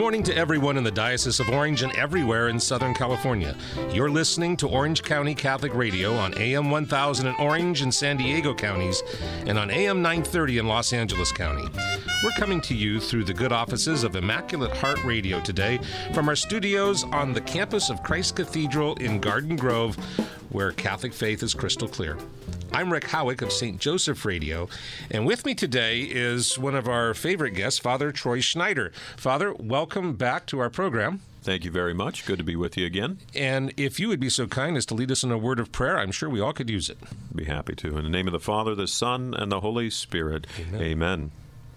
morning to everyone in the Diocese of Orange and everywhere in Southern California. You're listening to Orange County Catholic Radio on AM 1000 in Orange and San Diego counties and on AM 930 in Los Angeles County. We're coming to you through the good offices of Immaculate Heart Radio today from our studios on the campus of Christ Cathedral in Garden Grove, where Catholic faith is crystal clear. I'm Rick Howick of St. Joseph Radio, and with me today is one of our favorite guests, Father Troy Schneider. Father, welcome back to our program. Thank you very much. Good to be with you again. And if you would be so kind as to lead us in a word of prayer, I'm sure we all could use it. Be happy to. In the name of the Father, the Son, and the Holy Spirit. Amen. Amen.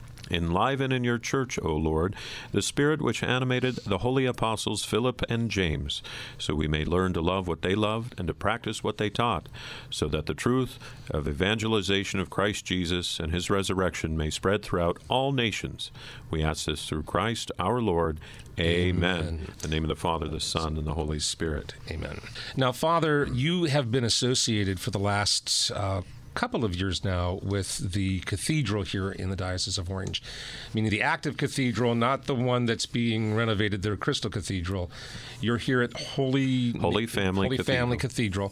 Enliven in your church, O Lord, the Spirit which animated the holy apostles Philip and James, so we may learn to love what they loved and to practice what they taught, so that the truth of evangelization of Christ Jesus and his resurrection may spread throughout all nations. We ask this through Christ our Lord. Amen. In the name of the Father, the Son, and the Holy Spirit. Amen. Now, Father, you have been associated for the last couple of years now with the cathedral here in the Diocese of Orange, meaning the active cathedral, not the one that's being renovated, the Crystal Cathedral. You're here at Holy Family Cathedral.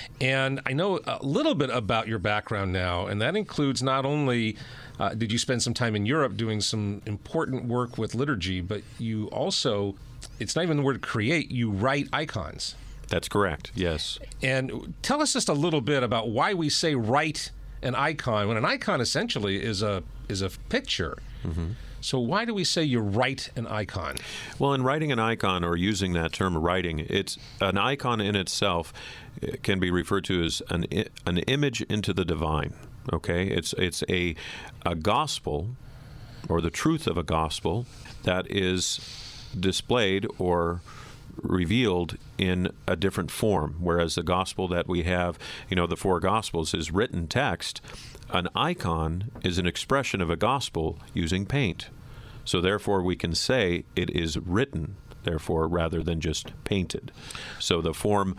And I know a little bit about your background now, and that includes not only did you spend some time in Europe doing some important work with liturgy, but you also, it's not even the word create, you write icons. That's correct, yes. And tell us just a little bit about why we say write an icon, when an icon essentially is a picture. Mm-hmm. So why do we say you write an icon? Well, in writing an icon, or using that term writing, it's an icon in itself can be referred to as an image into the divine. Okay, it's a gospel, or the truth of a gospel, that is displayed or revealed in a different form, whereas the gospel that we have, the four gospels, is written text. An icon is an expression of a gospel using paint. So therefore we can say it is written, therefore, rather than just painted. So the form,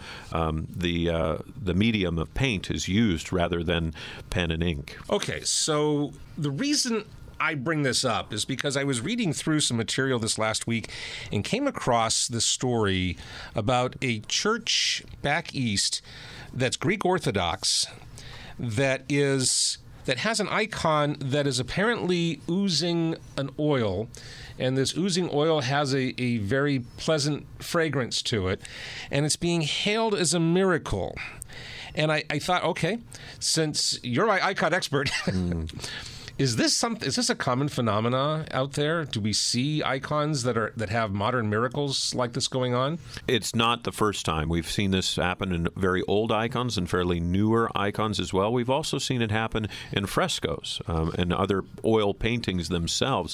the medium of paint is used rather than pen and ink. Okay, so the reason I bring this up is because I was reading through some material this last week and came across this story about a church back east that's Greek Orthodox that has an icon that is apparently oozing an oil, and this oozing oil has a very pleasant fragrance to it, and it's being hailed as a miracle. And I thought, okay, since you're my icon expert, Is this a common phenomena out there? Do we see icons that have modern miracles like this going on? It's not the first time. We've seen this happen in very old icons and fairly newer icons as well. We've also seen it happen in frescoes and other oil paintings themselves,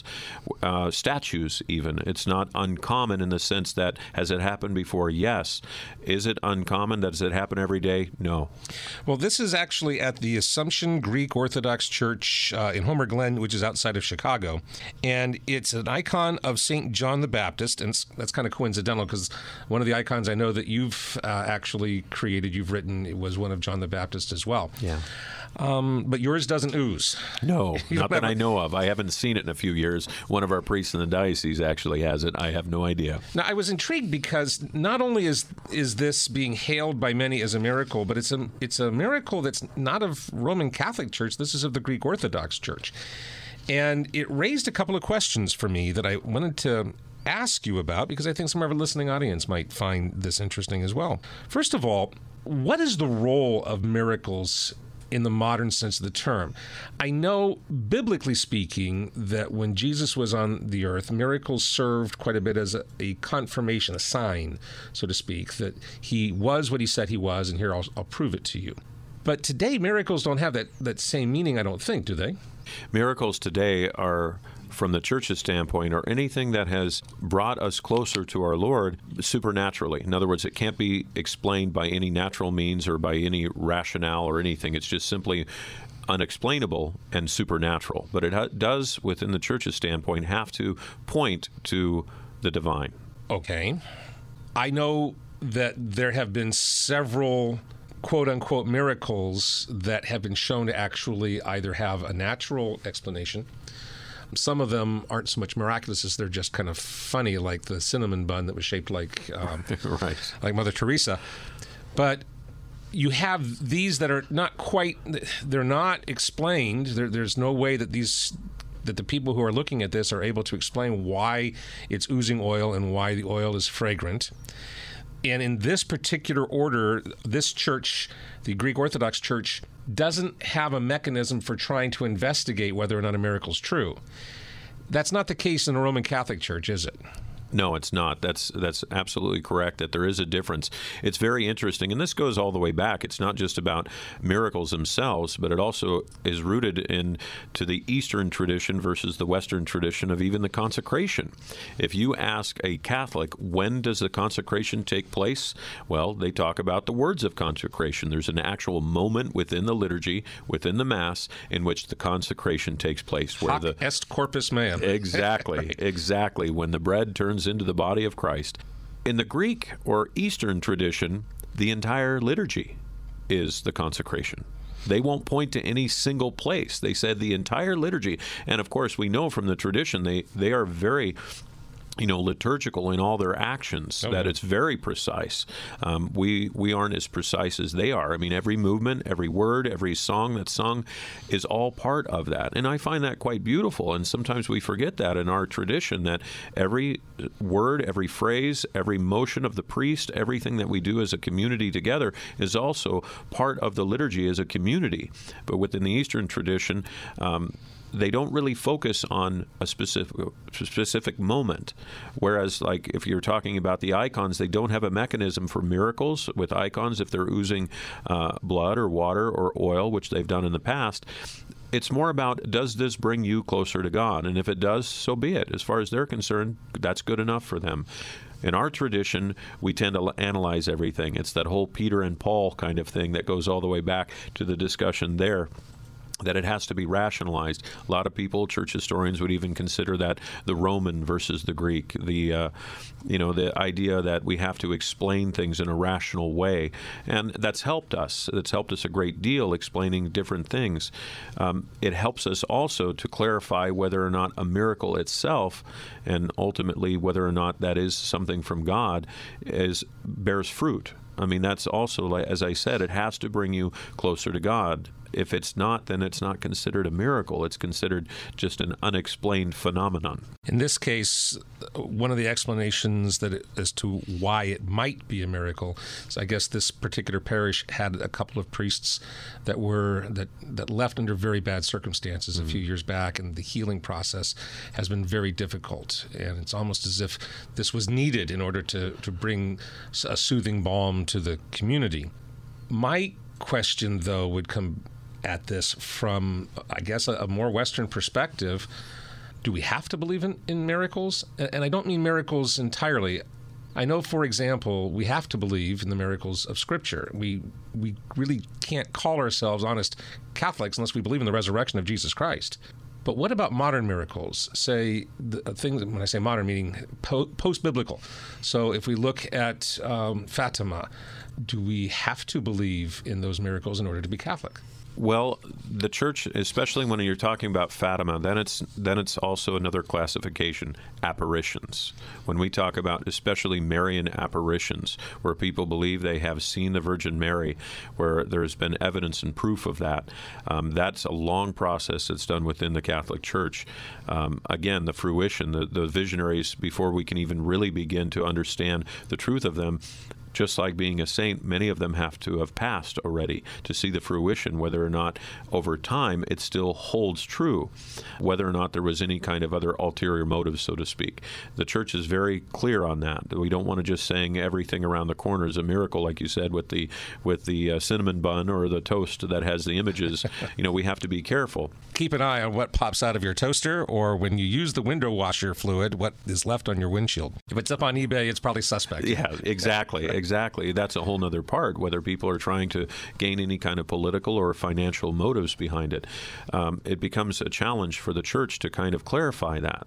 statues even. It's not uncommon in the sense that, has it happened before? Yes. Is it uncommon? Does it happen every day? No. Well, this is actually at the Assumption Greek Orthodox Church in Homer Glen, which is outside of Chicago, and it's an icon of St. John the Baptist, and that's kind of coincidental because one of the icons I know that you've actually created, you've written, it was one of John the Baptist as well. Yeah. But yours doesn't ooze. No, not that I know of. I haven't seen it in a few years. One of our priests in the diocese actually has it. I have no idea. Now, I was intrigued because not only is this being hailed by many as a miracle, but it's a miracle that's not of Roman Catholic Church. This is of the Greek Orthodox Church. And it raised a couple of questions for me that I wanted to ask you about, because I think some of our listening audience might find this interesting as well. First of all, what is the role of miracles in the modern sense of the term? I know, biblically speaking, that when Jesus was on the earth, miracles served quite a bit as a confirmation, a sign, so to speak, that he was what he said he was, and here I'll prove it to you. But today, miracles don't have that same meaning, I don't think, do they? Miracles today are, from the church's standpoint, or anything that has brought us closer to our Lord supernaturally. In other words, it can't be explained by any natural means or by any rationale or anything. It's just simply unexplainable and supernatural. But it does, within the church's standpoint, have to point to the divine. Okay. I know that there have been several quote-unquote miracles that have been shown to actually either have a natural explanation Some of them aren't so much miraculous as they're just kind of funny, like the cinnamon bun that was shaped like Right. like Mother Teresa. But you have these that are not quite, they're not explained. There's no way that that the people who are looking at this are able to explain why it's oozing oil and why the oil is fragrant. And in this particular order, this church, the Greek Orthodox Church, doesn't have a mechanism for trying to investigate whether or not a miracle is true. That's not the case in the Roman Catholic Church, is it? No, it's not. That's absolutely correct, that there is a difference. It's very interesting, and this goes all the way back. It's not just about miracles themselves, but it also is rooted into the Eastern tradition versus the Western tradition of even the consecration. If you ask a Catholic, when does the consecration take place? Well, they talk about the words of consecration. There's an actual moment within the liturgy, within the Mass, in which the consecration takes place. Hoc est corpus meum. Exactly, exactly. When the bread turns into the body of Christ. In the Greek or Eastern tradition, the entire liturgy is the consecration. They won't point to any single place. They said the entire liturgy. And of course, we know from the tradition they are very liturgical in all their actions, that it's very precise. We aren't as precise as they are. I mean, every movement, every word, every song that's sung is all part of that. And I find that quite beautiful. And sometimes we forget that in our tradition, that every word, every phrase, every motion of the priest, everything that we do as a community together is also part of the liturgy as a community. But within the Eastern tradition, they don't really focus on a specific moment. Whereas, like, if you're talking about the icons, they don't have a mechanism for miracles with icons if they're oozing blood or water or oil, which they've done in the past. It's more about, does this bring you closer to God? And if it does, so be it. As far as they're concerned, that's good enough for them. In our tradition, we tend to analyze everything. It's that whole Peter and Paul kind of thing that goes all the way back to the discussion there, that it has to be rationalized. A lot of people, church historians, would even consider that the Roman versus the Greek. The idea that we have to explain things in a rational way, and that's helped us. It's helped us a great deal, explaining different things. It helps us also to clarify whether or not a miracle itself, and ultimately whether or not that is something from God, bears fruit. I mean, that's also, as I said, it has to bring you closer to God. If it's not, then it's not considered a miracle. It's considered just an unexplained phenomenon. In this case, one of the explanations as to why it might be a miracle is, I guess, this particular parish had a couple of priests that left under very bad circumstances a few years back, and the healing process has been very difficult. And it's almost as if this was needed in order to bring a soothing balm to the community. My question, though, would come at this from, I guess, a more Western perspective. Do we have to believe in miracles? And I don't mean miracles entirely. I know, for example, we have to believe in the miracles of Scripture. We really can't call ourselves honest Catholics unless we believe in the resurrection of Jesus Christ. But what about modern miracles? Say, things, when I say modern, meaning post-biblical. So if we look at Fatima, do we have to believe in those miracles in order to be Catholic? Well, the church, especially when you're talking about Fatima, then it's also another classification, apparitions. When we talk about especially Marian apparitions, where people believe they have seen the Virgin Mary, where there's been evidence and proof of that, that's a long process that's done within the Catholic Church. Again, the fruition, the visionaries, before we can even really begin to understand the truth of them, just like being a saint, many of them have to have passed already to see the fruition, whether or not over time it still holds true, whether or not there was any kind of other ulterior motive, so to speak. The church is very clear on that. We don't want to just saying everything around the corner is a miracle, like you said, with the cinnamon bun or the toast that has the images. We have to be careful. Keep an eye on what pops out of your toaster, or when you use the window washer fluid, what is left on your windshield. If it's up on eBay, it's probably suspect. Yeah, exactly. Exactly. That's a whole other part, whether people are trying to gain any kind of political or financial motives behind it. It becomes a challenge for the church to kind of clarify that.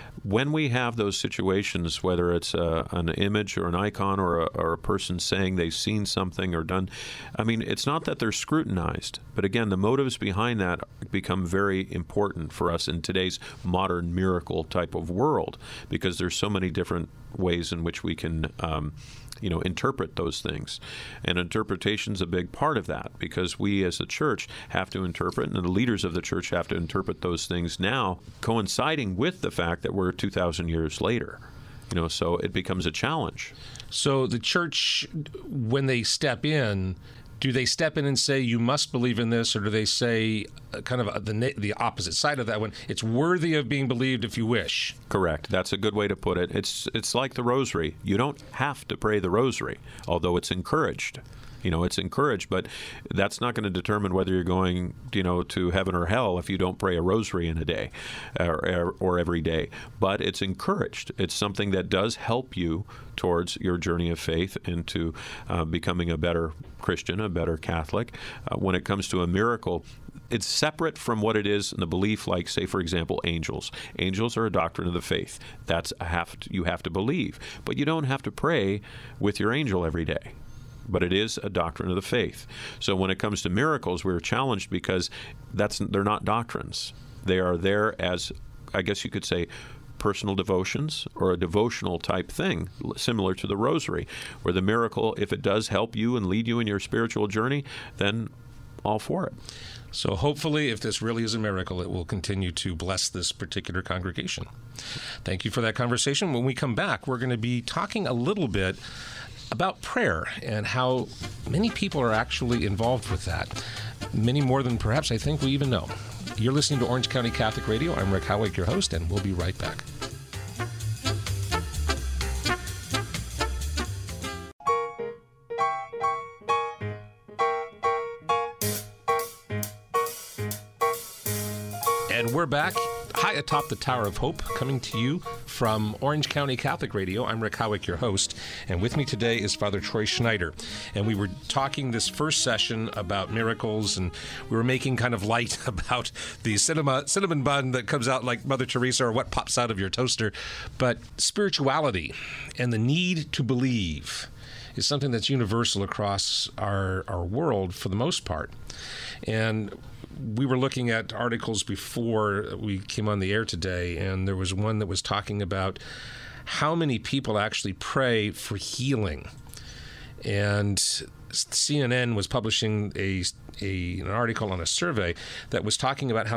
when we have those situations, whether it's an image or an icon or a person saying they've seen something or done, I mean, it's not that they're scrutinized, but again, the motives behind that become very important for us in today's modern miracle type of world, because there's so many different ways in which we can interpret those things. And interpretation's a big part of that, because we as a church have to interpret, and the leaders of the church have to interpret those things now, coinciding with the fact that we're 2,000 years later. So it becomes a challenge. So the church, when they step in, do they step in and say, you must believe in this, or do they say kind of the opposite side of that one? It's worthy of being believed if you wish. Correct. That's a good way to put it. It's like the rosary. You don't have to pray the rosary, although it's encouraged. It's encouraged, but that's not going to determine whether you're going, to heaven or hell if you don't pray a rosary in a day or every day. But it's encouraged. It's something that does help you towards your journey of faith into becoming a better Christian, a better Catholic. When it comes to a miracle, it's separate from what it is in the belief, like, say, for example, angels. Angels are a doctrine of the faith. You have to believe. But you don't have to pray with your angel every day. But it is a doctrine of the faith. So when it comes to miracles, we're challenged because they're not doctrines. They are there as, I guess you could say, personal devotions or a devotional type thing, similar to the rosary, where the miracle, if it does help you and lead you in your spiritual journey, then all for it. So hopefully, if this really is a miracle, it will continue to bless this particular congregation. Thank you for that conversation. When we come back, we're going to be talking a little bit about prayer and how many people are actually involved with that. Many more than perhaps I think we even know. You're listening to Orange County Catholic Radio. I'm Rick Howick, your host, and we'll be right back. And we're back high atop the Tower of Hope, coming to you from Orange County Catholic Radio. I'm Rick Howick, your host, and with me today is Father Troy Schneider. And we were talking this first session about miracles, and we were making kind of light about the cinnamon bun that comes out like Mother Teresa, or what pops out of your toaster. But spirituality and the need to believe is something that's universal across our world for the most part. And we were looking at articles before we came on the air today, and there was one that was talking about how many people actually pray for healing. And CNN was publishing an article on a survey that was talking about how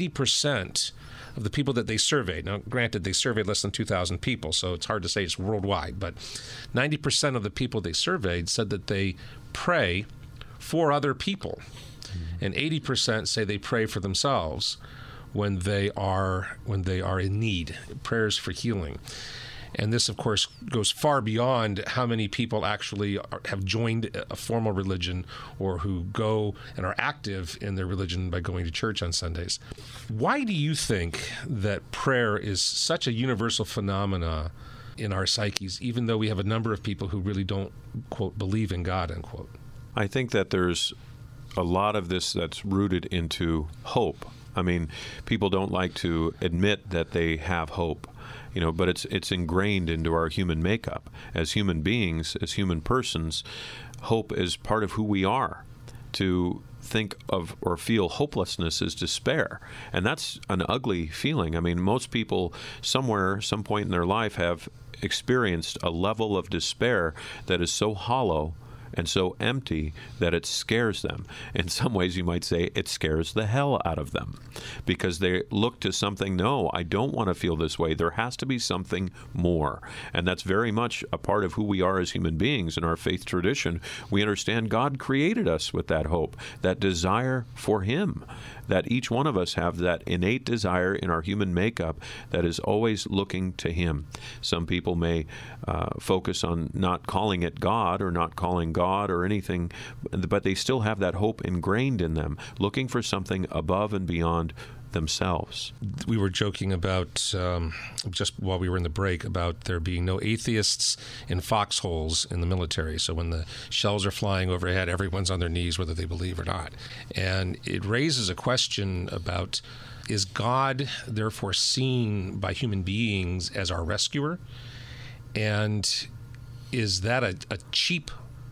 90% of the people that they surveyed, now granted they surveyed less than 2,000 people, so it's hard to say it's worldwide, but 90% of the people they surveyed said that they pray for other people. And 80% say they pray for themselves when they are in need, prayers for healing. And this, of course, goes far beyond how many people actually have joined a formal religion or who go and are active in their religion by going to church on Sundays. Why do you think that prayer is such a universal phenomena in our psyches, even though we have a number of people who really don't, quote, believe in God, unquote? I think that there's a lot of this that's rooted into hope. I mean, people don't like to admit that they have hope, but it's ingrained into our human makeup. As human beings, as human persons, hope is part of who we are. To think of or feel hopelessness is despair, and that's an ugly feeling. I mean, most people somewhere, some point in their life have experienced a level of despair that is so hollow and so empty that it scares them. In some ways, you might say it scares the hell out of them, because they look to something, no, I don't want to feel this way. There has to be something more. And that's very much a part of who we are as human beings. In our faith tradition, we understand God created us with that hope, that desire for Him, that each one of us have that innate desire in our human makeup that is always looking to Him. Some people may focus on not calling it God or not calling God or anything, but they still have that hope ingrained in them, looking for something above and beyond themselves. We were joking about, just while we were in the break, about there being no atheists in foxholes in the military. So when the shells are flying overhead, everyone's on their knees whether they believe or not. And it raises a question about, is God therefore seen by human beings as our rescuer? And is that a cheap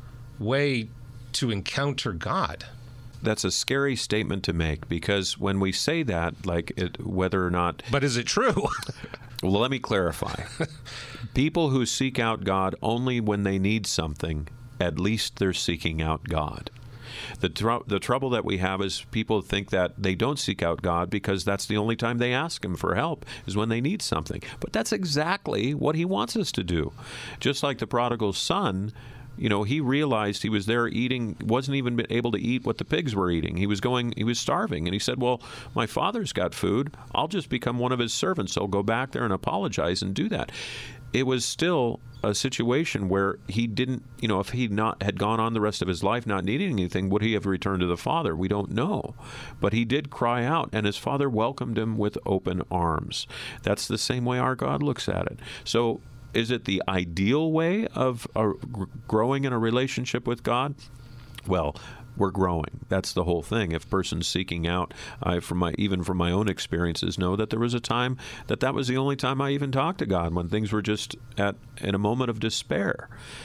way to encounter God? That's a scary statement to make, because when we say that, whether or not... But is it true? Well, let me clarify. People who seek out God only when they need something, at least they're seeking out God. The trouble that we have is people think that they don't seek out God because that's the only time they ask Him for help, is when they need something. But that's exactly what He wants us to do. Just like the prodigal son, he realized he was there eating, wasn't even able to eat what the pigs were eating. He was starving. And he said, well, my father's got food. I'll just become one of his servants. So I'll go back there and apologize and do that. It was still a situation where he didn't, if he had gone on the rest of his life not needing anything, would he have returned to the father? We don't know. But he did cry out, and his father welcomed him with open arms. That's the same way our God looks at it. So is it the ideal way of growing in a relationship with God? Well, we're growing. That's the whole thing. If a person's seeking out, even from my own experiences, know that there was a time that was the only time I even talked to God, when things were just in a moment of despair.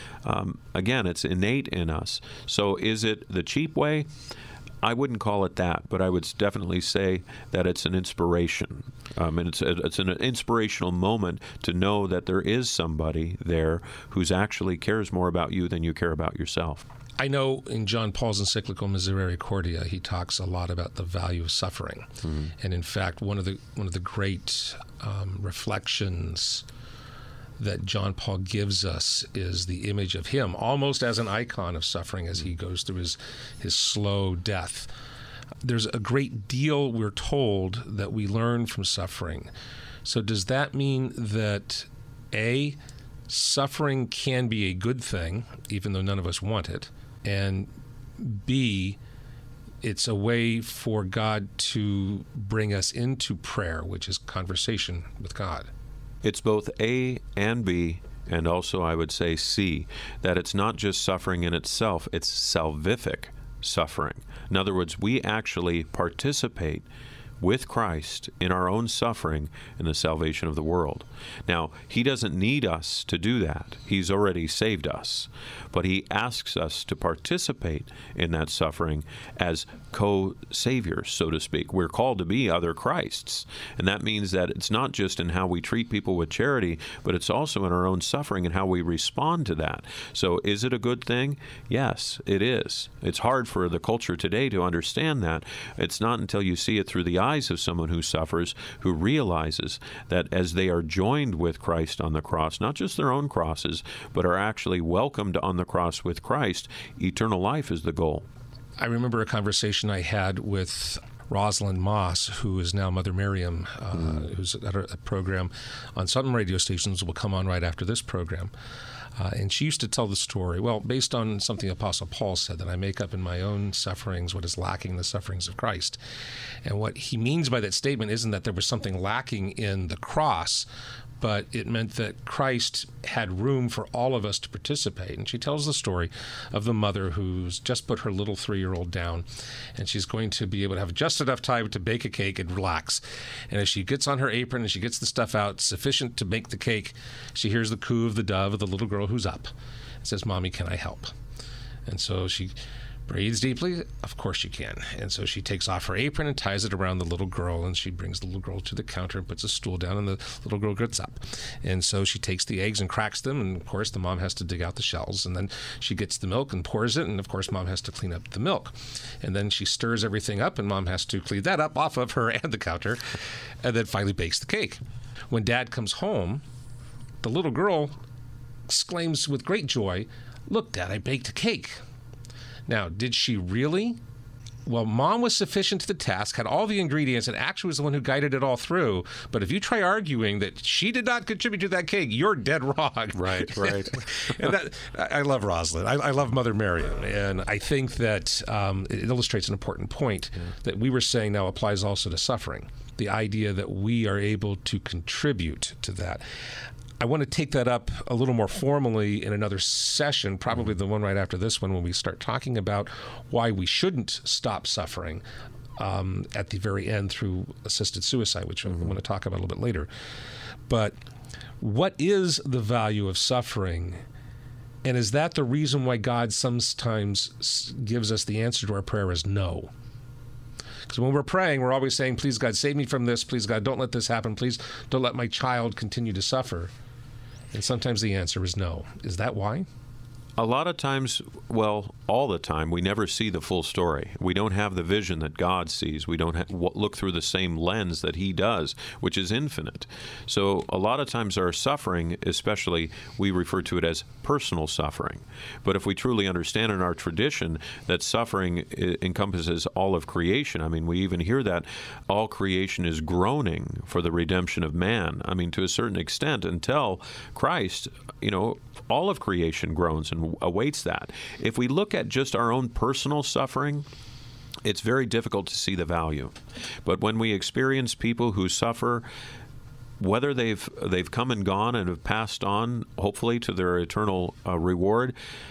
Again, it's innate in us. So is it the cheap way? I wouldn't call it that, but I would definitely say that it's an inspiration. And it's an inspirational moment to know that there is somebody there who's actually cares more about you than you care about yourself. I know in John Paul's encyclical Misericordia, he talks a lot about the value of suffering. Mm-hmm. And in fact, one of the great reflections that John Paul gives us is the image of him, almost as an icon of suffering as he goes through his slow death. There's a great deal, we're told, that we learn from suffering. So does that mean that, A, suffering can be a good thing, even though none of us want it, and B, it's a way for God to bring us into prayer, which is conversation with God? It's both A and B, and also I would say C, that it's not just suffering in itself, it's salvific suffering. In other words, we actually participate with Christ in our own suffering in the salvation of the world. Now, He doesn't need us to do that. He's already saved us. But He asks us to participate in that suffering as co-saviors, so to speak. We're called to be other Christs. And that means that it's not just in how we treat people with charity, but it's also in our own suffering and how we respond to that. So is it a good thing? Yes, it is. It's hard for the culture today to understand that. It's not until you see it through the eyes of someone who suffers, who realizes that as they are joined with Christ on the cross, not just their own crosses, but are actually welcomed on the cross with Christ, eternal life is the goal. I remember a conversation I had with Rosalind Moss, who is now Mother Miriam, who's at a program on some radio stations, will come on right after this program. And she used to tell the story, based on something Apostle Paul said, that I make up in my own sufferings what is lacking in the sufferings of Christ. And what he means by that statement isn't that there was something lacking in the cross, but it meant that Christ had room for all of us to participate. And she tells the story of the mother who's just put her little 3-year-old down, and she's going to be able to have just enough time to bake a cake and relax. And as she gets on her apron and she gets the stuff out sufficient to make the cake, she hears the coo of the dove of the little girl who's up. It says, "Mommy, can I help?" And so she breathes deeply. Of course you can. And so she takes off her apron and ties it around the little girl, and she brings the little girl to the counter and puts a stool down, and the little girl gets up. And so she takes the eggs and cracks them, and of course the mom has to dig out the shells, and then she gets the milk and pours it, and of course mom has to clean up the milk. And then she stirs everything up, and mom has to clean that up off of her and the counter, and then finally bakes the cake. When Dad comes home, the little girl exclaims with great joy, "Look, Dad, I baked a cake." Now, did she really? well, mom was sufficient to the task, had all the ingredients, and actually was the one who guided it all through. But if you try arguing that she did not contribute to that cake, you're dead wrong. Right. And I love Rosalind. I love Mother Miriam. And I think that it illustrates an important point that we were saying now applies also to suffering. The idea that we are able to contribute to that. I want to take that up a little more formally in another session, probably the one right after this one, when we start talking about why we shouldn't stop suffering at the very end through assisted suicide, which I want to talk about a little bit later. But what is the value of suffering? And is that the reason why God sometimes gives us the answer to our prayer is no? Because when we're praying, we're always saying, please, God, save me from this. Please, God, don't let this happen. Please don't let my child continue to suffer. And sometimes the answer is no. Is that why? A lot of times, well, all the time, we never see the full story. We don't have the vision that God sees. We don't look through the same lens that He does, which is infinite. So a lot of times our suffering, especially, we refer to it as personal suffering. But if we truly understand in our tradition that suffering encompasses all of creation, I mean, we even hear that all creation is groaning for the redemption of man. I mean, to a certain extent, until Christ, all of creation groans and awaits that. If we look at just our own personal suffering, it's very difficult to see the value. But when we experience people who suffer, whether they've come and gone and have passed on, hopefully, to their eternal reward,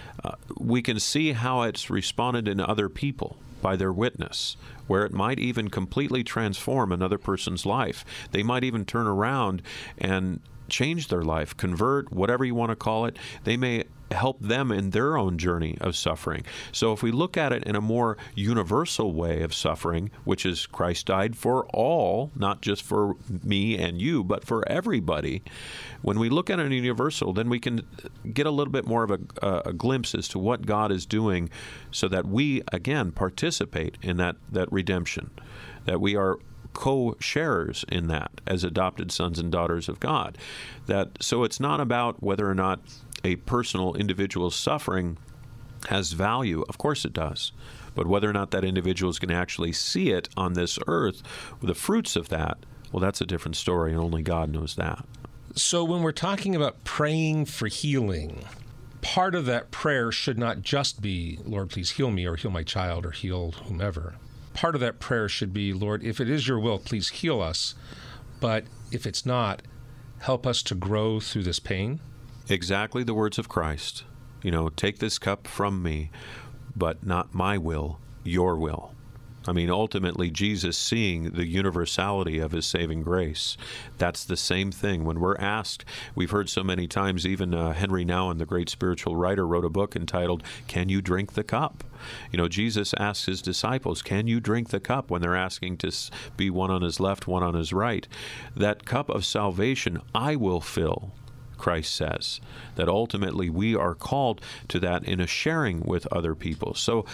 we can see how it's responded in other people by their witness, where it might even completely transform another person's life. They might even turn around and change their life, convert, whatever you want to call it. They may help them in their own journey of suffering. So if we look at it in a more universal way of suffering, which is Christ died for all, not just for me and you, but for everybody, when we look at it in universal, then we can get a little bit more of a glimpse as to what God is doing so that we, again, participate in that redemption, that we are co-sharers in that as adopted sons and daughters of God. So it's not about whether or not a personal individual suffering has value. Of course it does. But whether or not that individual is going to actually see it on this earth, the fruits of that, well, that's a different story, and only God knows that. So when we're talking about praying for healing, part of that prayer should not just be, Lord, please heal me, or heal my child, or heal whomever. Part of that prayer should be, Lord, if it is your will, please heal us. But if it's not, help us to grow through this pain. Exactly the words of Christ. Take this cup from me, but not my will, your will. I mean, ultimately, Jesus seeing the universality of His saving grace. That's the same thing. When we're asked, we've heard so many times, even Henry Nouwen, the great spiritual writer, wrote a book entitled, Can You Drink the Cup? Jesus asks His disciples, can you drink the cup, when they're asking to be one on His left, one on His right? That cup of salvation I will fill, Christ says, that ultimately we are called to that in a sharing with other people. So,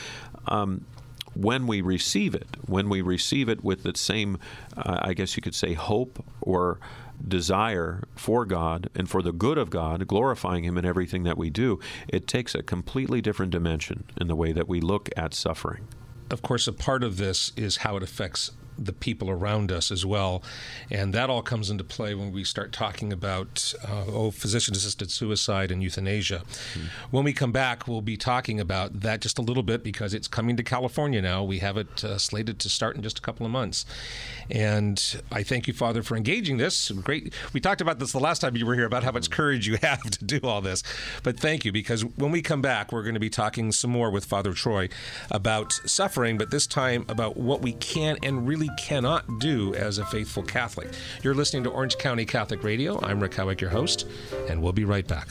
when we receive it with the same, I guess you could say, hope or desire for God and for the good of God, glorifying Him in everything that we do, it takes a completely different dimension in the way that we look at suffering. Of course, a part of this is how it affects the people around us as well. And that all comes into play when we start talking about physician-assisted suicide and euthanasia. When we come back, we'll be talking about that just a little bit because it's coming to California now. We have it slated to start in just a couple of months. And I thank you, Father, for engaging this. Great. We talked about this the last time you were here, about how much courage you have to do all this. But thank you, because when we come back, we're going to be talking some more with Father Troy about suffering, but this time about what we can and really cannot do as a faithful Catholic. You're listening to Orange County Catholic Radio. I'm Rick Howick, your host, and we'll be right back.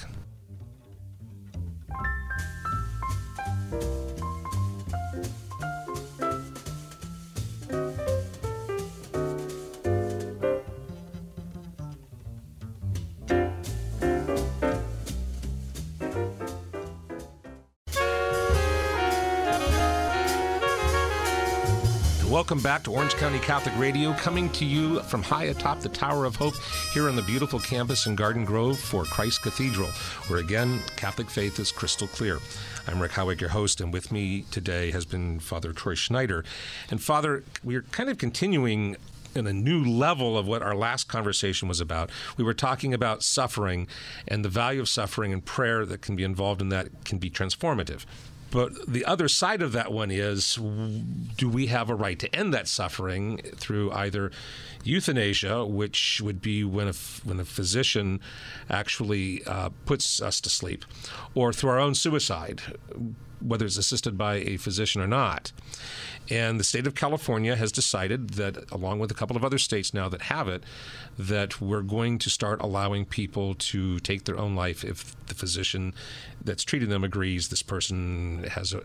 Welcome back to Orange County Catholic Radio, coming to you from high atop the Tower of Hope here on the beautiful campus in Garden Grove for Christ Cathedral, where again, Catholic faith is crystal clear. I'm Rick Howick, your host, and with me today has been Father Troy Schneider. And Father, we're kind of continuing in a new level of what our last conversation was about. We were talking about suffering and the value of suffering and prayer that can be involved in that can be transformative. But the other side of that one is, do we have a right to end that suffering through either euthanasia, which would be when a physician actually puts us to sleep, or through our own suicide, whether it's assisted by a physician or not. And the state of California has decided that, along with a couple of other states now that have it, that we're going to start allowing people to take their own life if the physician that's treating them agrees this person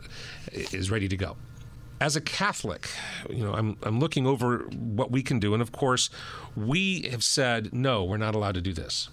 is ready to go. As a Catholic, I'm looking over what we can do, and of course, we have said, no, we're not allowed to do this.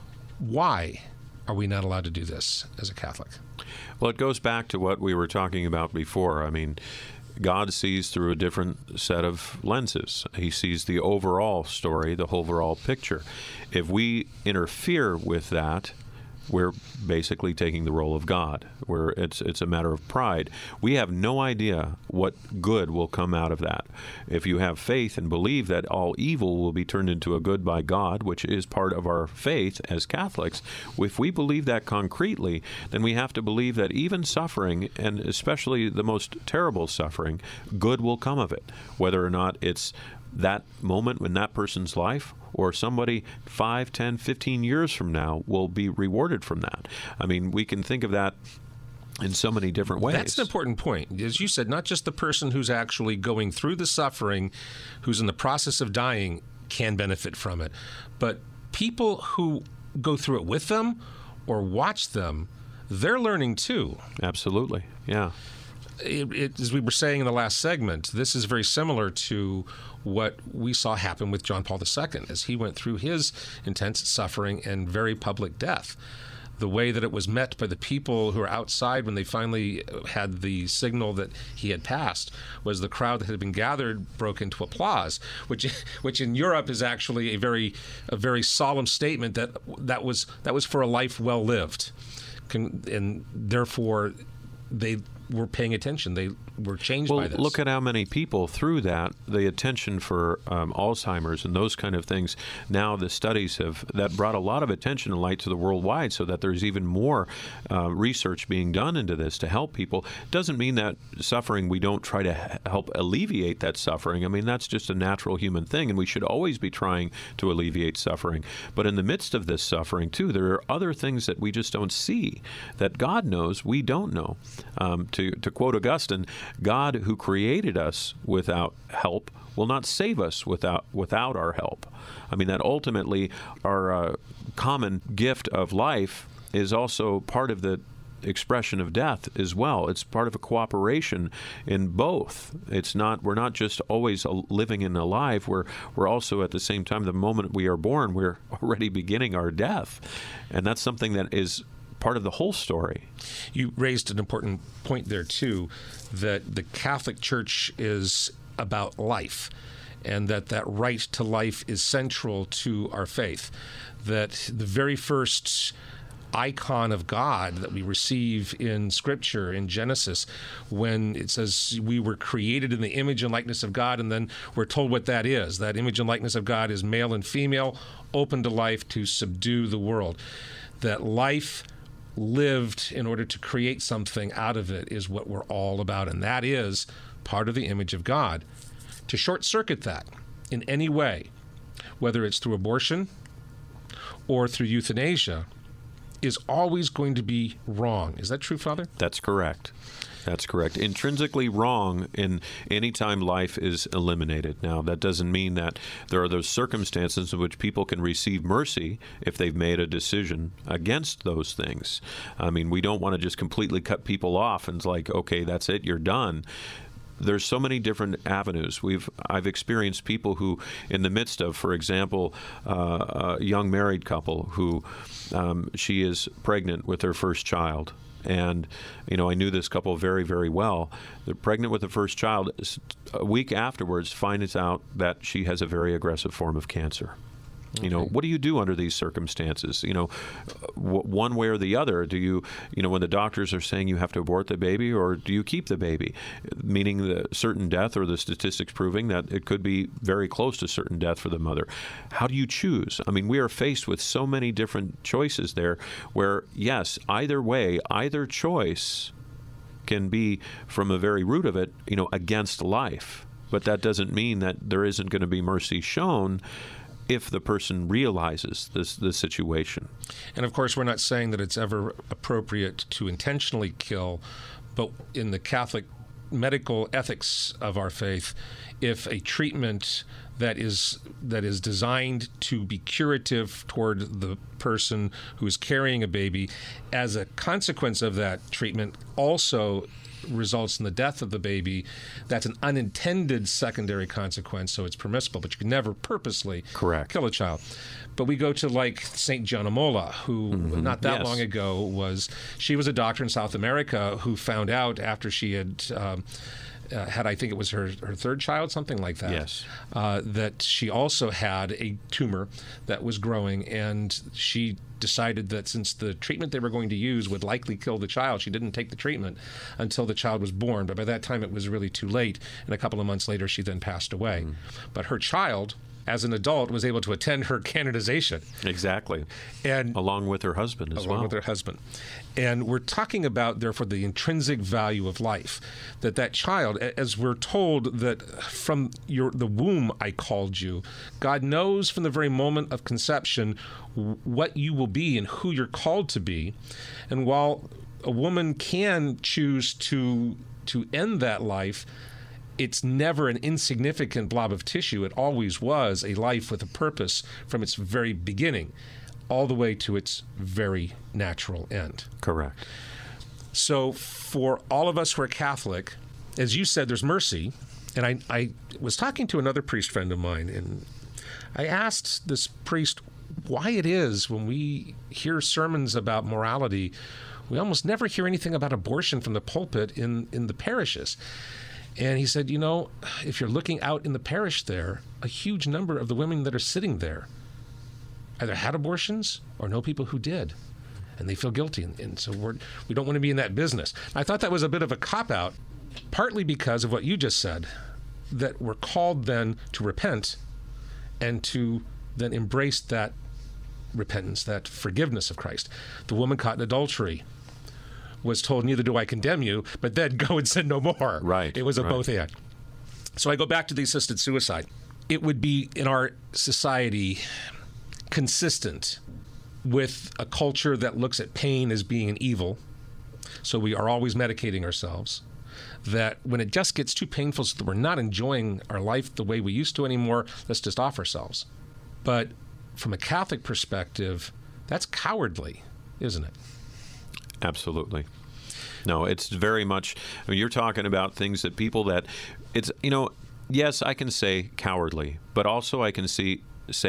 Why are we not allowed to do this as a Catholic? Well, it goes back to what we were talking about before. I mean, God sees through a different set of lenses. He sees the overall story, the overall picture. If we interfere with that, we're basically taking the role of God, where it's a matter of pride. We have no idea what good will come out of that. If you have faith and believe that all evil will be turned into a good by God, which is part of our faith as Catholics, if we believe that concretely, then we have to believe that even suffering, and especially the most terrible suffering, good will come of it, whether or not it's that moment in that person's life, or somebody 5, 10, 15 years from now will be rewarded from that. I mean, we can think of that in so many different ways. That's an important point. As you said, not just the person who's actually going through the suffering, who's in the process of dying, can benefit from it, but people who go through it with them or watch them, they're learning too. Absolutely, yeah. As we were saying in the last segment, this is very similar to what we saw happen with John Paul II as he went through his intense suffering and very public death. The way that it was met by the people who were outside when they finally had the signal that he had passed was the crowd that had been gathered broke into applause, which in Europe is actually a very solemn statement that was for a life well lived, and therefore they were paying attention. They were changed by this. Well, look at how many people through that, the attention for Alzheimer's and those kind of things. Now the studies that brought a lot of attention and light to the worldwide, so that there's even more research being done into this to help people. Doesn't mean that suffering, we don't try to help alleviate that suffering. I mean, that's just a natural human thing, and we should always be trying to alleviate suffering. But in the midst of this suffering, too, there are other things that we just don't see, that God knows we don't know. To quote Augustine, God who created us without help will not save us without our help. I mean, that ultimately our common gift of life is also part of the expression of death as well. It's part of a cooperation in both. We're not just always living and alive. We're also at the same time, the moment we are born, we're already beginning our death. And that's something that is part of the whole story. You raised an important point there, too, that the Catholic Church is about life, and that right to life is central to our faith. That the very first icon of God that we receive in Scripture, in Genesis, when it says we were created in the image and likeness of God, and then we're told what that is. That image and likeness of God is male and female, open to life to subdue the world. That life lived in order to create something out of it is what we're all about, and that is part of the image of God. To short-circuit that in any way, whether it's through abortion or through euthanasia, is always going to be wrong. Is that true, Father? That's correct. That's correct. Intrinsically wrong in any time life is eliminated. Now, that doesn't mean that there are those circumstances in which people can receive mercy if they've made a decision against those things. I mean, we don't want to just completely cut people off and it's like, okay, that's it, you're done. There's so many different avenues. I've experienced people who, in the midst of, for example, a young married couple who she is pregnant with her first child. And, I knew this couple very, very well. They're pregnant with the first child. A week afterwards, finds out that she has a very aggressive form of cancer. Okay. What do you do under these circumstances? One way or the other, do you, when the doctors are saying you have to abort the baby, or do you keep the baby? Meaning the certain death, or the statistics proving that it could be very close to certain death for the mother. How do you choose? I mean, we are faced with so many different choices there where, yes, either way, either choice can be, from a very root of it, against life. But that doesn't mean that there isn't going to be mercy shown if the person realizes the situation. And of course, we're not saying that it's ever appropriate to intentionally kill, but in the Catholic medical ethics of our faith, if a treatment that is designed to be curative toward the person who is carrying a baby, as a consequence of that treatment also results in the death of the baby, that's an unintended secondary consequence, so it's permissible, but you can never purposely kill a child. But we go to like St. Gianna Molla, who not that long ago she was a doctor in South America who found out after she had had, I think it was her third child, something like that. Yes. That she also had a tumor that was growing, and she decided that since the treatment they were going to use would likely kill the child, she didn't take the treatment until the child was born. But by that time, it was really too late, and a couple of months later, she then passed away. But her child, as an adult, was able to attend her canonization. Exactly. And along with her husband as well. Along with her husband. And we're talking about, therefore, the intrinsic value of life. That child, as we're told that from the womb I called you, God knows from the very moment of conception what you will be and who you're called to be. And while a woman can choose to end that life, it's never an insignificant blob of tissue. It always was a life with a purpose from its very beginning, all the way to its very natural end. Correct. So for all of us who are Catholic, as you said, there's mercy. And I was talking to another priest friend of mine, and I asked this priest why it is when we hear sermons about morality, we almost never hear anything about abortion from the pulpit in the parishes. And he said, if you're looking out in the parish there, a huge number of the women that are sitting there either had abortions or know people who did, and they feel guilty. And so we don't want to be in that business. I thought that was a bit of a cop-out, partly because of what you just said, that we're called then to repent and to then embrace that repentance, that forgiveness of Christ. The woman caught in adultery was told, neither do I condemn you, but then go and sin no more. Right. It was a both and. So I go back to the assisted suicide. It would be in our society consistent with a culture that looks at pain as being an evil. So we are always medicating ourselves. That when it just gets too painful so that we're not enjoying our life the way we used to anymore, let's just off ourselves. But from a Catholic perspective, that's cowardly, isn't it? Absolutely. No, it's very much, you're talking about things that people that, it's, yes, I can say cowardly, but also I can say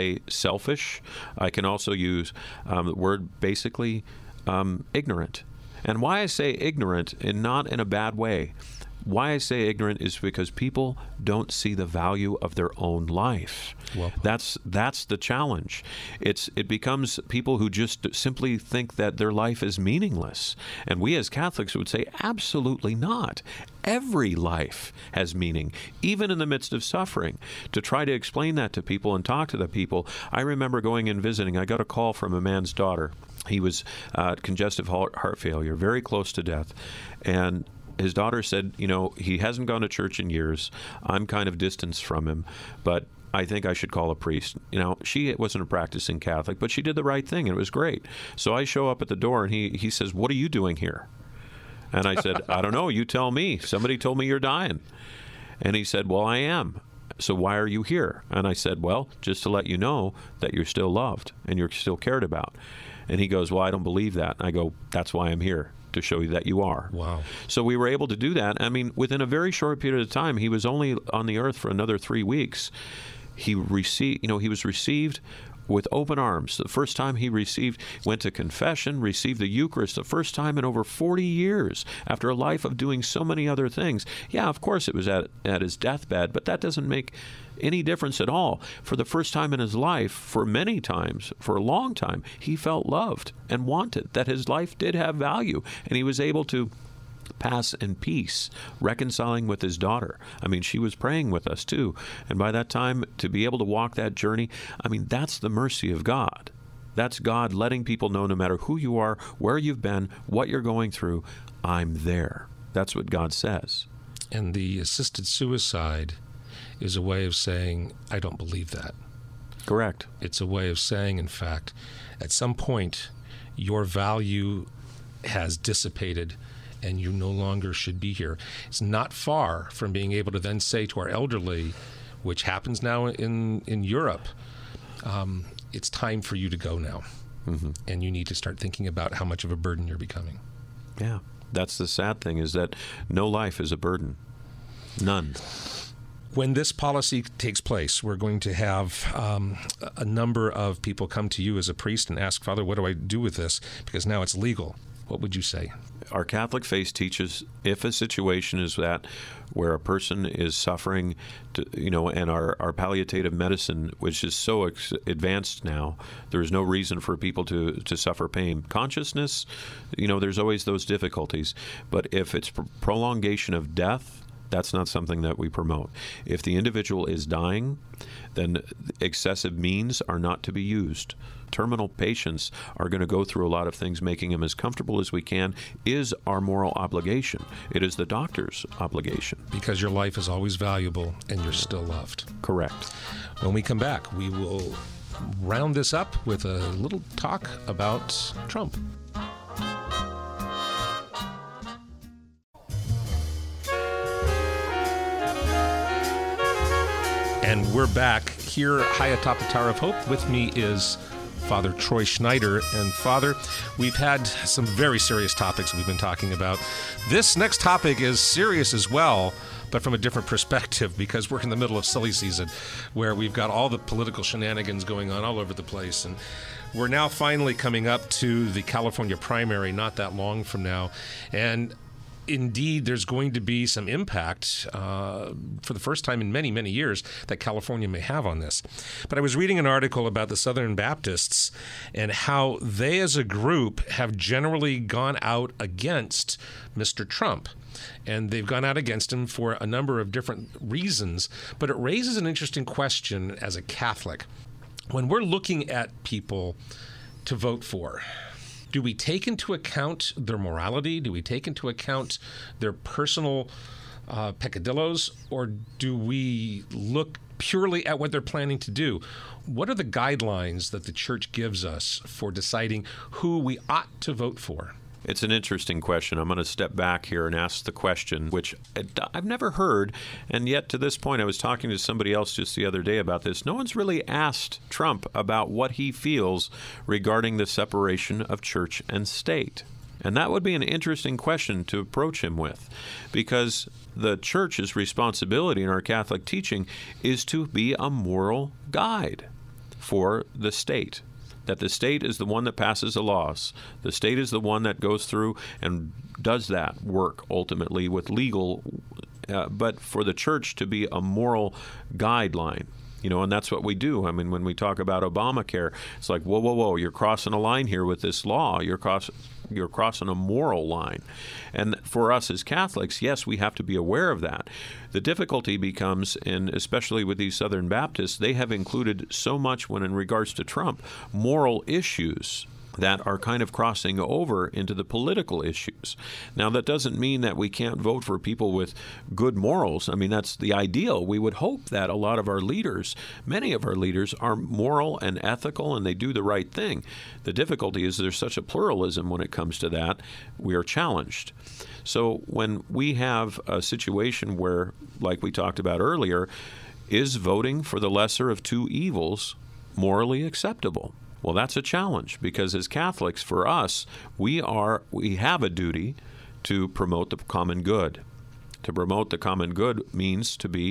selfish. I can also use the word basically ignorant. And why I say ignorant, and not in a bad way, why I say ignorant is because people don't see the value of their own life. Well, that's the challenge. It becomes people who just simply think that their life is meaningless. And we as Catholics would say, absolutely not. Every life has meaning, even in the midst of suffering. To try to explain that to people and talk to the people, I remember going and visiting. I got a call from a man's daughter. He was congestive heart failure, very close to death. And his daughter said, he hasn't gone to church in years. I'm kind of distanced from him, but I think I should call a priest. She wasn't a practicing Catholic, but she did the right thing, and it was great. So I show up at the door, and he says, "What are you doing here?" And I said, "I don't know. You tell me. Somebody told me you're dying." And he said, "Well, I am. So why are you here?" And I said, "Well, just to let you know that you're still loved and you're still cared about." And he goes, "Well, I don't believe that." And I go, "That's why I'm here, to show you that you are." Wow. So we were able to do that. I mean, within a very short period of time, he was only on the earth for another 3 weeks. He received, he was received, with open arms. The first time he went to confession, received the Eucharist, the first time in over 40 years, after a life of doing so many other things. Yeah, of course it was at his deathbed, but that doesn't make any difference at all. For the first time in his life, for many times, for a long time, he felt loved and wanted, that his life did have value, and he was able to pass in peace, reconciling with his daughter. I mean, she was praying with us too. And by that time, to be able to walk that journey, I mean, that's the mercy of God. That's God letting people know, no matter who you are, where you've been, what you're going through, I'm there. That's what God says. And the assisted suicide is a way of saying, I don't believe that. Correct. It's a way of saying, in fact, at some point, your value has dissipated and you no longer should be here. It's not far from being able to then say to our elderly, which happens now in Europe, it's time for you to go now. Mm-hmm. And you need to start thinking about how much of a burden you're becoming. Yeah, that's the sad thing, is that no life is a burden. None. When this policy takes place, we're going to have a number of people come to you as a priest and ask, Father, what do I do with this? Because now it's legal. What would you say? Our Catholic faith teaches, if a situation is that where a person is suffering, and our palliative medicine, which is so advanced now, there is no reason for people to suffer pain. Consciousness, there's always those difficulties. But if it's prolongation of death, that's not something that we promote. If the individual is dying, then excessive means are not to be used. Terminal patients are going to go through a lot of things. Making them as comfortable as we can is our moral obligation. It is the doctor's obligation. Because your life is always valuable and you're still loved. Correct. When we come back, we will round this up with a little talk about Trump. And we're back here high atop the Tower of Hope. With me is Father Troy Schneider. And Father, we've had some very serious topics we've been talking about. This next topic is serious as well, but from a different perspective, because we're in the middle of silly season, where we've got all the political shenanigans going on all over the place. And we're now finally coming up to the California primary not that long from now. And indeed, there's going to be some impact for the first time in many, many years that California may have on this. But I was reading an article about the Southern Baptists and how they as a group have generally gone out against Mr. Trump. And they've gone out against him for a number of different reasons. But it raises an interesting question as a Catholic. When we're looking at people to vote for, do we take into account their morality? Do we take into account their personal peccadillos? Or do we look purely at what they're planning to do? What are the guidelines that the Church gives us for deciding who we ought to vote for? It's an interesting question. I'm going to step back here and ask the question, which I've never heard, and yet to this point, I was talking to somebody else just the other day about this. No one's really asked Trump about what he feels regarding the separation of church and state. And that would be an interesting question to approach him with, because the Church's responsibility in our Catholic teaching is to be a moral guide for the state. That the state is the one that passes the laws. The state is the one that goes through and does that work ultimately with legal, but for the Church to be a moral guideline. And that's what we do. I mean, when we talk about Obamacare, it's like, whoa, you're crossing a line here with this law. You're crossing a moral line. And for us as Catholics, yes, we have to be aware of that. The difficulty becomes, and especially with these Southern Baptists, they have included so much when in regards to Trump, moral issues that are kind of crossing over into the political issues. Now, that doesn't mean that we can't vote for people with good morals. I mean, that's the ideal. We would hope that a lot of our leaders, many of our leaders, are moral and ethical and they do the right thing. The difficulty is there's such a pluralism when it comes to that. We are challenged. So when we have a situation where, like we talked about earlier, is voting for the lesser of two evils morally acceptable? Well, that's a challenge, because as Catholics, for us, we have a duty to promote the common good. To promote the common good means to be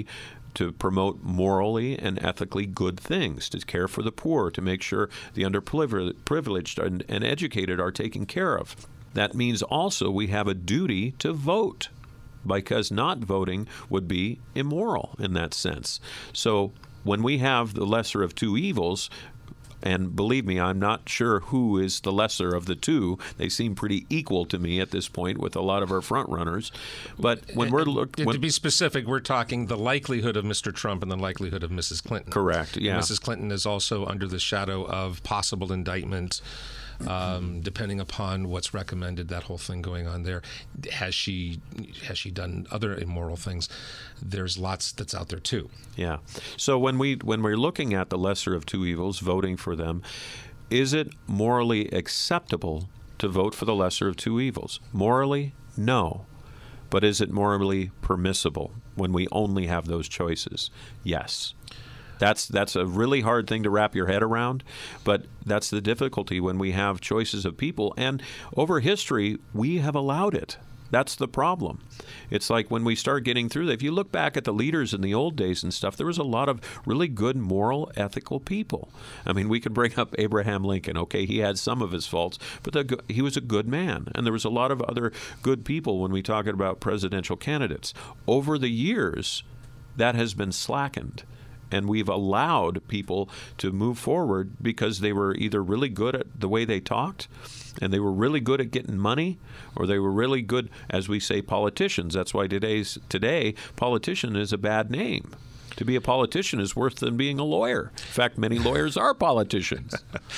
to promote morally and ethically good things, to care for the poor, to make sure the underprivileged and educated are taken care of. That means also we have a duty to vote, because not voting would be immoral in that sense. So when we have the lesser of two evils, and believe me, I'm not sure who is the lesser of the two. They seem pretty equal to me at this point with a lot of our front runners. But when we're looking... To be specific, we're talking the likelihood of Mr. Trump and the likelihood of Mrs. Clinton. Correct, yeah. And Mrs. Clinton is also under the shadow of possible indictment, depending upon what's recommended, that whole thing going on there. Has she done other immoral things? There's lots that's out there too. Yeah. So when we're looking at the lesser of two evils, voting for them, is it morally acceptable to vote for the lesser of two evils? Morally, no. But is it morally permissible when we only have those choices? Yes. That's a really hard thing to wrap your head around, but that's the difficulty when we have choices of people. And over history, we have allowed it. That's the problem. It's like when we start getting through that, if you look back at the leaders in the old days and stuff, there was a lot of really good, moral, ethical people. I mean, we could bring up Abraham Lincoln. Okay, he had some of his faults, but he was a good man. And there was a lot of other good people when we talk about presidential candidates. Over the years, that has been slackened. And we've allowed people to move forward because they were either really good at the way they talked, and they were really good at getting money, or they were really good, as we say, politicians. That's why today, politician is a bad name. To be a politician is worse than being a lawyer. In fact, many lawyers are politicians.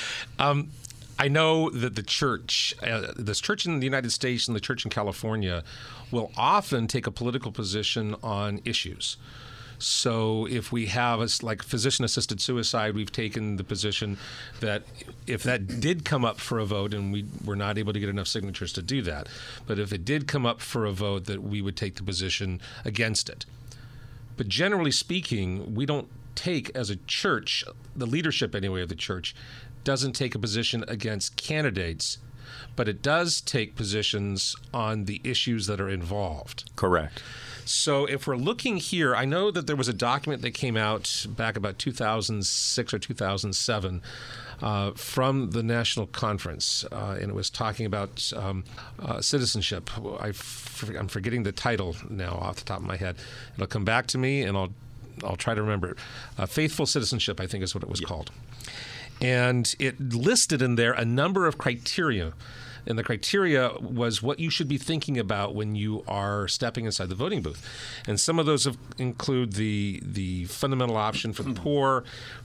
I know that the church, this church in the United States and the church in California, will often take a political position on issues. So if we have like physician-assisted suicide, we've taken the position that if that did come up for a vote, and we were not able to get enough signatures to do that, but if it did come up for a vote, that we would take the position against it. But generally speaking, we don't take, as a church, the leadership anyway of the church, doesn't take a position against candidates, but it does take positions on the issues that are involved. Correct. So if we're looking here, I know that there was a document that came out back about 2006 or 2007 from the National Conference, and it was talking about citizenship. I'm forgetting the title now off the top of my head. It'll come back to me, and I'll try to remember it. Faithful Citizenship, I think is what it was called. And it listed in there a number of criteria. And the criteria was what you should be thinking about when you are stepping inside the voting booth. And some of those include the fundamental option for the poor,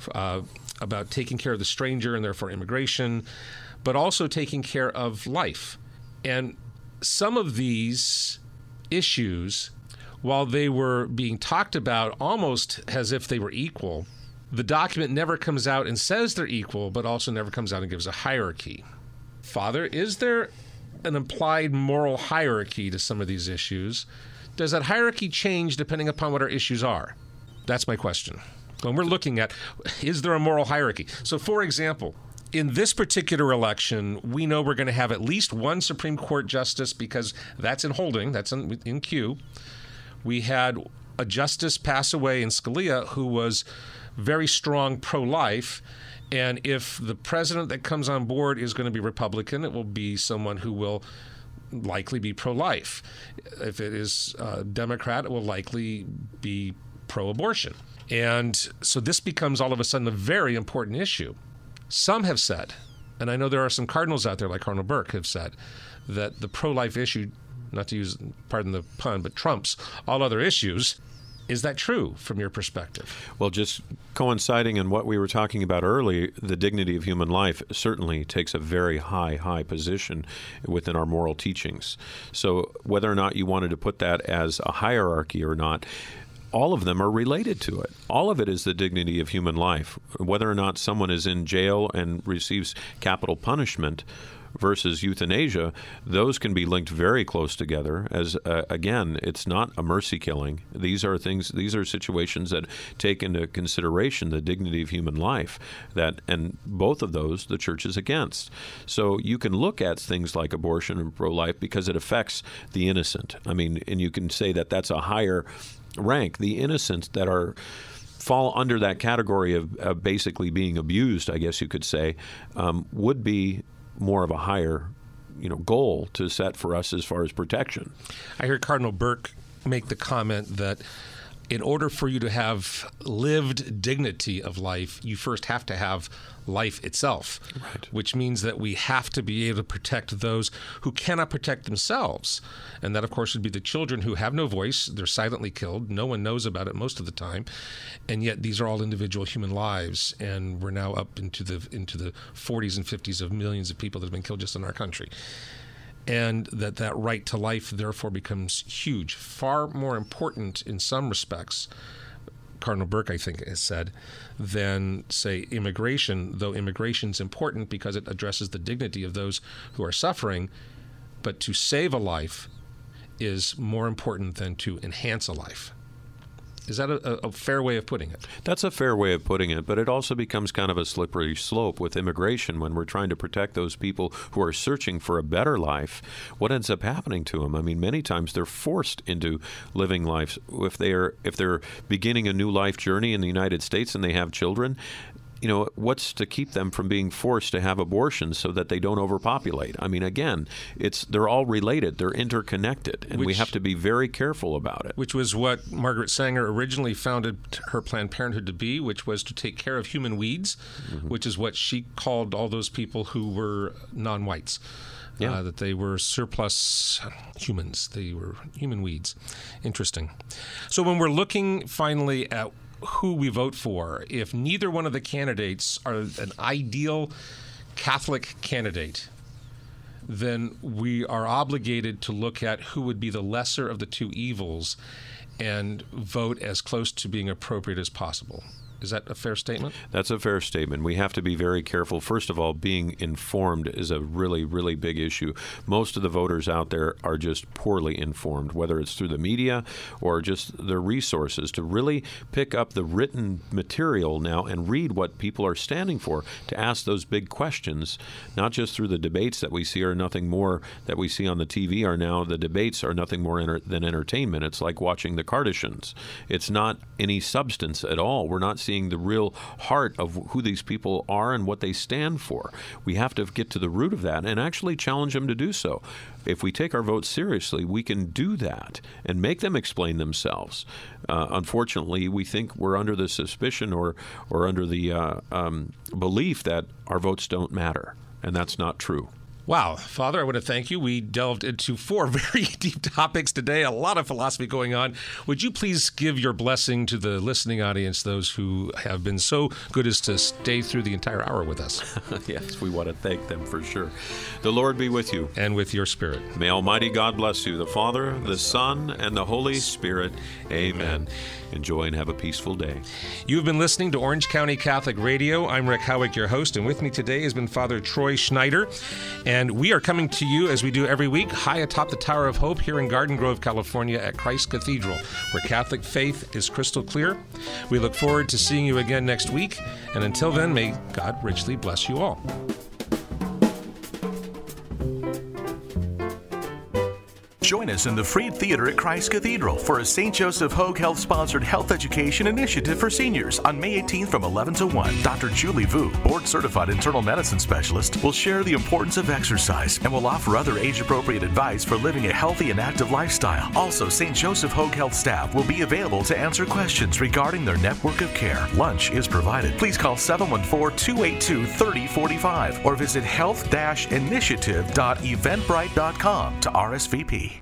about taking care of the stranger and therefore immigration, but also taking care of life. And some of these issues, while they were being talked about almost as if they were equal, the document never comes out and says they're equal, but also never comes out and gives a hierarchy. Father, is there an implied moral hierarchy to some of these issues? Does that hierarchy change depending upon what our issues are? That's my question. When we're looking at, is there a moral hierarchy? So, for example, in this particular election, we know we're going to have at least one Supreme Court justice because that's in holding, that's in queue. We had a justice pass away in Scalia who was very strong pro-life. And if the president that comes on board is going to be Republican, it will be someone who will likely be pro-life. If it is Democrat, it will likely be pro-abortion. And so this becomes all of a sudden a very important issue. Some have said, and I know there are some cardinals out there like Cardinal Burke have said, that the pro-life issue, not to use, pardon the pun, but trumps all other issues. Is that true from your perspective? Well, just coinciding in what we were talking about earlier, the dignity of human life certainly takes a very high position within our moral teachings. So whether or not you wanted to put that as a hierarchy or not, all of them are related to it. All of it is the dignity of human life. Whether or not someone is in jail and receives capital punishment versus euthanasia, those can be linked very close together. As again, it's not a mercy killing. These are situations that take into consideration the dignity of human life. And both of those the church is against. So you can look at things like abortion and pro-life because it affects the innocent. I mean, and you can say that that's a higher rank. The innocent that fall under that category of basically being abused, I guess you could say, would be more of a higher, goal to set for us as far as protection. I heard Cardinal Burke make the comment that in order for you to have lived dignity of life, you first have to have life itself, right. Which means that we have to be able to protect those who cannot protect themselves. And that, of course, would be the children who have no voice. They're silently killed. No one knows about it most of the time. And yet these are all individual human lives. And we're now up into the 40s and 50s of millions of people that have been killed just in our country. And that right to life, therefore, becomes huge, far more important in some respects, Cardinal Burke, I think, has said, than, say, immigration, though immigration's important because it addresses the dignity of those who are suffering. But to save a life is more important than to enhance a life. Is that a fair way of putting it? That's a fair way of putting it, but it also becomes kind of a slippery slope with immigration when we're trying to protect those people who are searching for a better life. What ends up happening to them? I mean, many times they're forced into living lives. If they're beginning a new life journey in the United States and they have children, what's to keep them from being forced to have abortions so that they don't overpopulate? I mean, again, they're all related. They're interconnected, and we have to be very careful about it. Which was what Margaret Sanger originally founded her Planned Parenthood to be, which was to take care of human weeds, which is what she called all those people who were non-whites. Yeah. That they were surplus humans. They were human weeds. Interesting. So when we're looking finally at who we vote for, if neither one of the candidates are an ideal Catholic candidate, then we are obligated to look at who would be the lesser of the two evils and vote as close to being appropriate as possible. Is that a fair statement? That's a fair statement. We have to be very careful. First of all, being informed is a really, really big issue. Most of the voters out there are just poorly informed, whether it's through the media or just the resources, to really pick up the written material now and read what people are standing for, to ask those big questions, not just through the debates that we see are nothing more that we see on the TV are now. The debates are nothing more than entertainment. It's like watching the Kardashians. It's not any substance at all. We're not seeing the real heart of who these people are and what they stand for. We have to get to the root of that and actually challenge them to do so. If we take our votes seriously, we can do that and make them explain themselves. Unfortunately, we think we're under the suspicion or under the belief that our votes don't matter, and that's not true. Wow. Father, I want to thank you. We delved into 4 very deep topics today, a lot of philosophy going on. Would you please give your blessing to the listening audience, those who have been so good as to stay through the entire hour with us? Yes, we want to thank them for sure. The Lord be with you. And with your spirit. May Almighty God bless you, the Father, the Son, and the Holy Spirit. Amen. Enjoy and have a peaceful day. You've been listening to Orange County Catholic Radio. I'm Rick Howick, your host, and with me today has been Father Troy Schneider. And we are coming to you, as we do every week, high atop the Tower of Hope here in Garden Grove, California at Christ Cathedral, where Catholic faith is crystal clear. We look forward to seeing you again next week. And until then, may God richly bless you all. Join us in the Freed Theater at Christ Cathedral for a St. Joseph Hoag Health-sponsored health education initiative for seniors on May 18th from 11 to 1. Dr. Julie Vu, board-certified internal medicine specialist, will share the importance of exercise and will offer other age-appropriate advice for living a healthy and active lifestyle. Also, St. Joseph Hoag Health staff will be available to answer questions regarding their network of care. Lunch is provided. Please call 714-282-3045 or visit health-initiative.eventbrite.com to RSVP.